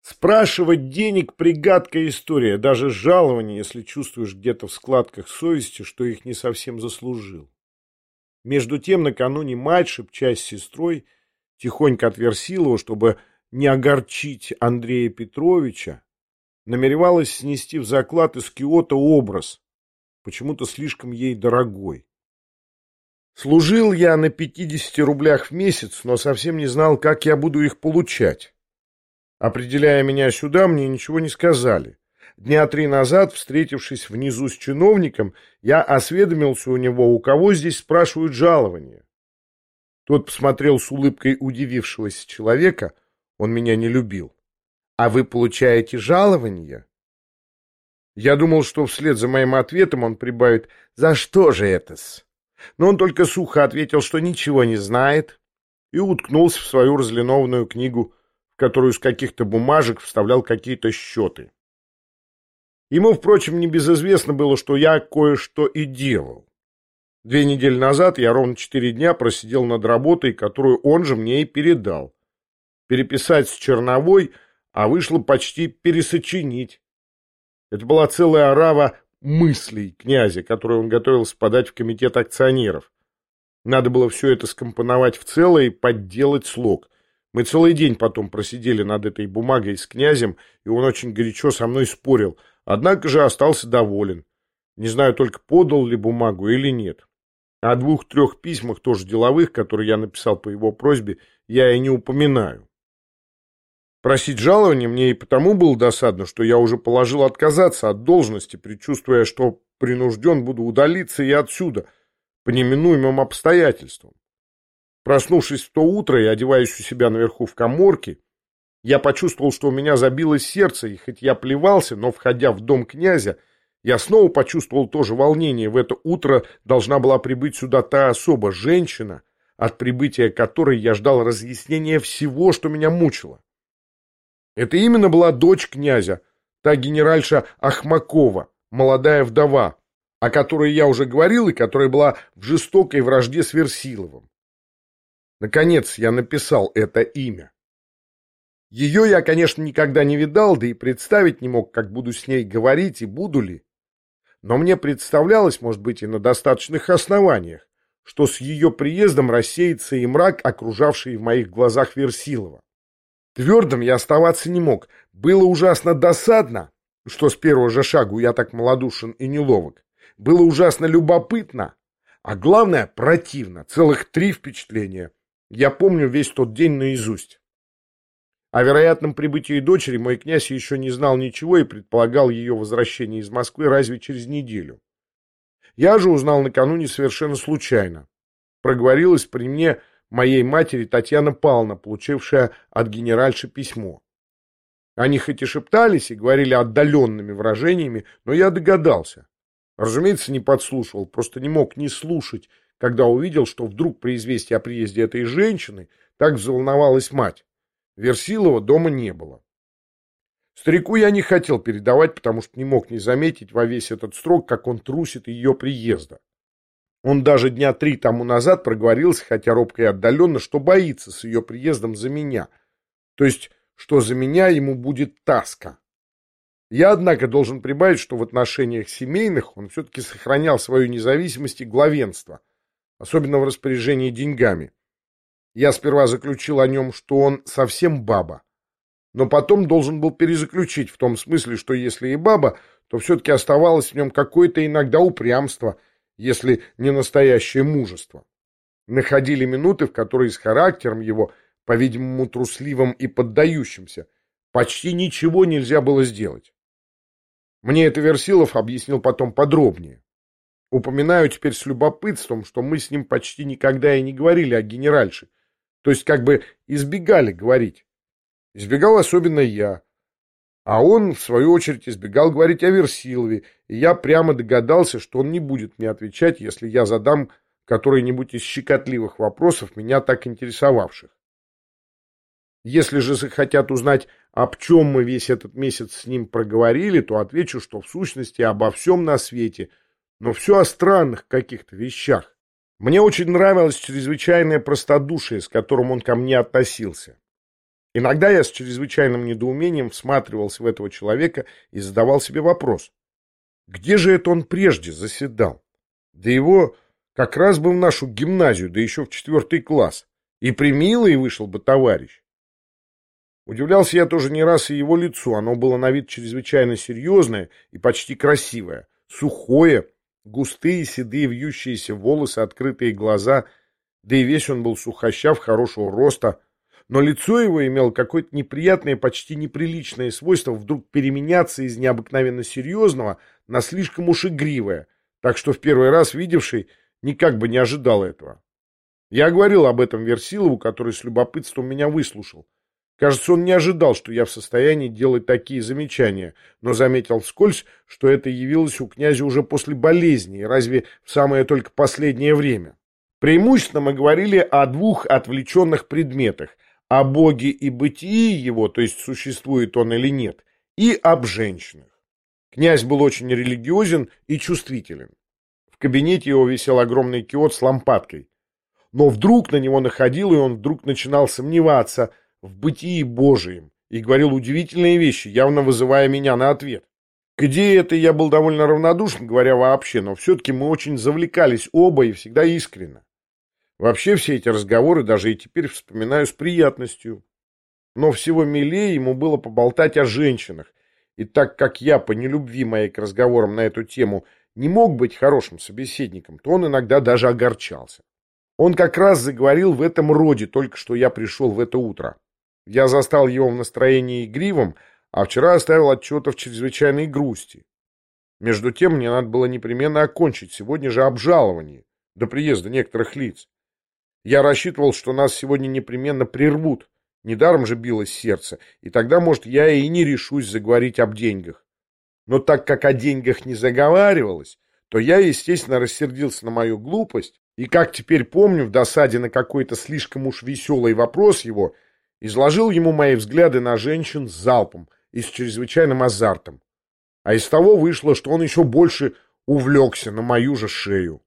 Спрашивать денег – пригадкая история, даже жалование, если чувствуешь где-то в складках совести, что их не совсем заслужил. Между тем, накануне мать, шепчась с сестрой, тихонько от Версилова, чтобы не огорчить Андрея Петровича, намеревалась снести в заклад из Киота образ, почему-то слишком ей дорогой. Служил я на 50 рублях в месяц, но совсем не знал, как я буду их получать. Определяя меня сюда, мне ничего не сказали. Дня 3 назад, встретившись внизу с чиновником, я осведомился у него, у кого здесь спрашивают жалование. Тот посмотрел с улыбкой удивившегося человека, он меня не любил. «А вы получаете жалование?» Я думал, что вслед за моим ответом он прибавит «За что же это-с?». Но он только сухо ответил, что ничего не знает, и уткнулся в свою разлинованную книгу, в которую с каких-то бумажек вставлял какие-то счеты. Ему, впрочем, небезызвестно было, что я кое-что и делал. 2 недели назад я ровно 4 дня просидел над работой, которую он же мне и передал. Переписать с черновой, а вышло почти пересочинить. Это была целая орава мыслей князя, которую он готовился подать в комитет акционеров. Надо было все это скомпоновать в целое и подделать слог. Мы целый день потом просидели над этой бумагой с князем, и он очень горячо со мной спорил, однако же остался доволен. Не знаю только, подал ли бумагу или нет. О 2-3 письмах, тоже деловых, которые я написал по его просьбе, я и не упоминаю. Просить жалования мне и потому было досадно, что я уже положил отказаться от должности, предчувствуя, что принужден буду удалиться и отсюда, по неминуемым обстоятельствам. Проснувшись в то утро и одеваясь у себя наверху в каморке, я почувствовал, что у меня забилось сердце, и хоть я плевался, но, входя в дом князя, я снова почувствовал то же волнение. В это утро должна была прибыть сюда та особа, женщина, от прибытия которой я ждал разъяснения всего, что меня мучило. Это именно была дочь князя, та генеральша Ахмакова, молодая вдова, о которой я уже говорил и которая была в жестокой вражде с Версиловым. Наконец я написал это имя. Ее я, конечно, никогда не видал, да и представить не мог, как буду с ней говорить и буду ли. Но мне представлялось, может быть, и на достаточных основаниях, что с ее приездом рассеется и мрак, окружавший в моих глазах Версилова. Твердым я оставаться не мог. Было ужасно досадно, что с первого же шагу я так малодушен и неловок. Было ужасно любопытно, а главное противно. Целых 3 впечатления. Я помню весь тот день наизусть. О вероятном прибытии дочери мой князь еще не знал ничего и предполагал ее возвращение из Москвы разве через неделю. Я же узнал накануне совершенно случайно. Проговорилась при мне моей матери Татьяна Павловна, получившая от генеральши письмо. Они хоть и шептались и говорили отдаленными выражениями, но я догадался. Разумеется, не подслушивал, просто не мог не слушать, когда увидел, что вдруг при известии о приезде этой женщины так взволновалась мать. Версилова дома не было. Старику я не хотел передавать, потому что не мог не заметить во весь этот срок, как он трусит ее приезда. Он даже дня 3 тому назад проговорился, хотя робко и отдаленно, что боится с ее приездом за меня. То есть, что за меня ему будет таска. Я, однако, должен прибавить, что в отношениях семейных он все-таки сохранял свою независимость и главенство, особенно в распоряжении деньгами. Я сперва заключил о нем, что он совсем баба, но потом должен был перезаключить в том смысле, что если и баба, то все-таки оставалось в нем какое-то иногда упрямство, если не настоящее мужество. Находили минуты, в которые с характером его, по-видимому, трусливым и поддающимся, почти ничего нельзя было сделать. Мне это Версилов объяснил потом подробнее. Упоминаю теперь с любопытством, что мы с ним почти никогда и не говорили о генеральше, то есть как бы избегали говорить. Избегал особенно я. А он, в свою очередь, избегал говорить о Версилове, и я прямо догадался, что он не будет мне отвечать, если я задам который-нибудь из щекотливых вопросов, меня так интересовавших. Если же захотят узнать, об чем мы весь этот месяц с ним проговорили, то отвечу, что в сущности обо всем на свете, но все о странных каких-то вещах. Мне очень нравилось чрезвычайное простодушие, с которым он ко мне относился. Иногда я с чрезвычайным недоумением всматривался в этого человека и задавал себе вопрос. Где же это он прежде заседал? Да его как раз бы в нашу гимназию, да еще в 4 класс. И примилый вышел бы товарищ. Удивлялся я тоже не раз и его лицу. Оно было на вид чрезвычайно серьезное и почти красивое. Сухое, густые, седые, вьющиеся волосы, открытые глаза. Да и весь он был сухощав, хорошего роста. Но лицо его имело какое-то неприятное, почти неприличное свойство вдруг переменяться из необыкновенно серьезного на слишком уж игривое, так что в первый раз видевший никак бы не ожидал этого. Я говорил об этом Версилову, который с любопытством меня выслушал. Кажется, он не ожидал, что я в состоянии делать такие замечания, но заметил вскользь, что это явилось у князя уже после болезни, и разве в самое только последнее время. Преимущественно мы говорили о 2 отвлеченных предметах: о Боге и бытии его, то есть существует он или нет, и об женщинах. Князь был очень религиозен и чувствителен. В кабинете его висел огромный киот с лампадкой. Но вдруг на него находил, и он вдруг начинал сомневаться в бытии Божием и говорил удивительные вещи, явно вызывая меня на ответ. К идее этой я был довольно равнодушен, говоря вообще, но все-таки мы очень завлекались оба и всегда искренне. Вообще все эти разговоры даже и теперь вспоминаю с приятностью. Но всего милее ему было поболтать о женщинах, и так как я по нелюбви моей к разговорам на эту тему не мог быть хорошим собеседником, то он иногда даже огорчался. Он как раз заговорил в этом роде, только что я пришел в это утро. Я застал его в настроении игривом, а вчера оставил отчета в чрезвычайной грусти. Между тем мне надо было непременно окончить сегодня же обжалование до приезда некоторых лиц. Я рассчитывал, что нас сегодня непременно прервут, недаром же билось сердце, и тогда, может, я и не решусь заговорить об деньгах. Но так как о деньгах не заговаривалось, то я, естественно, рассердился на мою глупость, и, как теперь помню, в досаде на какой-то слишком уж веселый вопрос его, изложил ему мои взгляды на женщин с залпом и с чрезвычайным азартом. А из того вышло, что он еще больше увлекся на мою же шею.